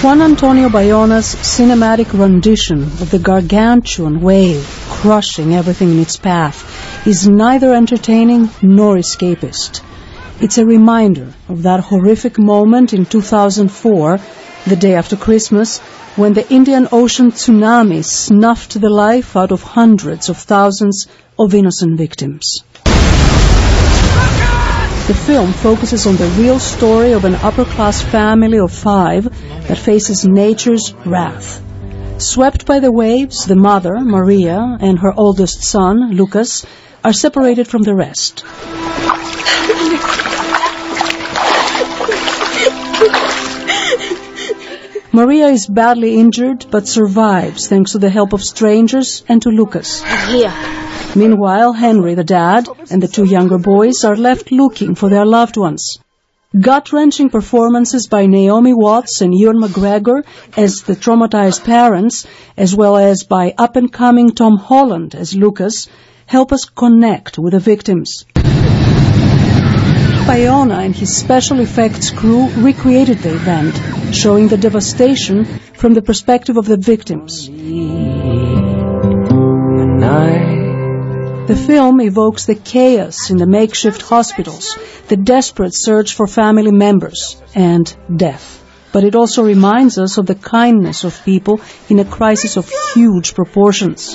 Juan Antonio Bayona's cinematic rendition of the gargantuan wave crushing everything in its path is neither entertaining nor escapist. It's a reminder of that horrific moment in 2004, the day after Christmas, when the Indian Ocean tsunami snuffed the life out of hundreds of thousands of innocent victims. The film focuses on the real story of an upper-class family of 5 that faces nature's wrath. Swept by the waves, the mother, Maria, and her oldest son, Lucas, are separated from the rest. Maria is badly injured but survives thanks to the help of strangers and to Lucas. Here. Meanwhile, Henry, the dad, and the 2 younger boys are left looking for their loved ones. Gut-wrenching performances by Naomi Watts and Ewan McGregor as the traumatized parents, as well as by up-and-coming Tom Holland as Lucas, help us connect with the victims. Bayona and his special effects crew recreated the event, showing the devastation from the perspective of the victims. The film evokes the chaos in the makeshift hospitals, the desperate search for family members, and death. But it also reminds us of the kindness of people in a crisis of huge proportions.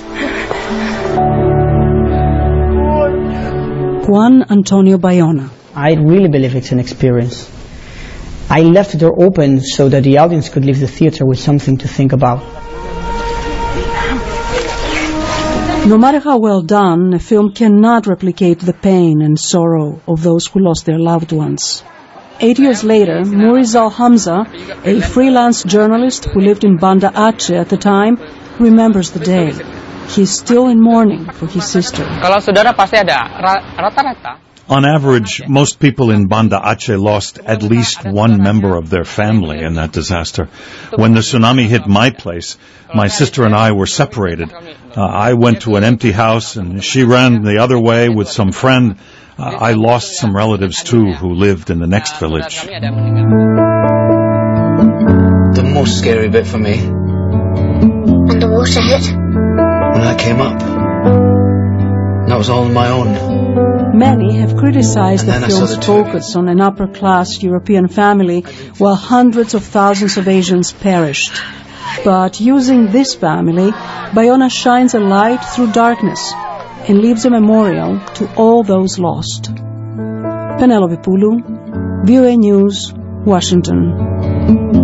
Juan Antonio Bayona. I really believe it's an experience. I left the door open so that the audience could leave the theater with something to think about. No matter how well done, a film cannot replicate the pain and sorrow of those who lost their loved ones. 8 years later, Murizal Hamza, a freelance journalist who lived in Banda Aceh at the time, remembers the day. He is still in mourning for his sister. Kalau saudara pasti ada rata-rata. On average, most people in Banda Aceh lost at least one member of their family in that disaster. When the tsunami hit my place, my sister and I were separated. I went to an empty house and she ran the other way with some friend. I lost some relatives too who lived in the next village. The most scary bit for me. And the water hit? When I came up. That was all on my own. Many have criticized the film's focus on an upper-class European family while hundreds of thousands of Asians perished. But using this family, Bayona shines a light through darkness and leaves a memorial to all those lost. Penelope Pulu, VOA News, Washington.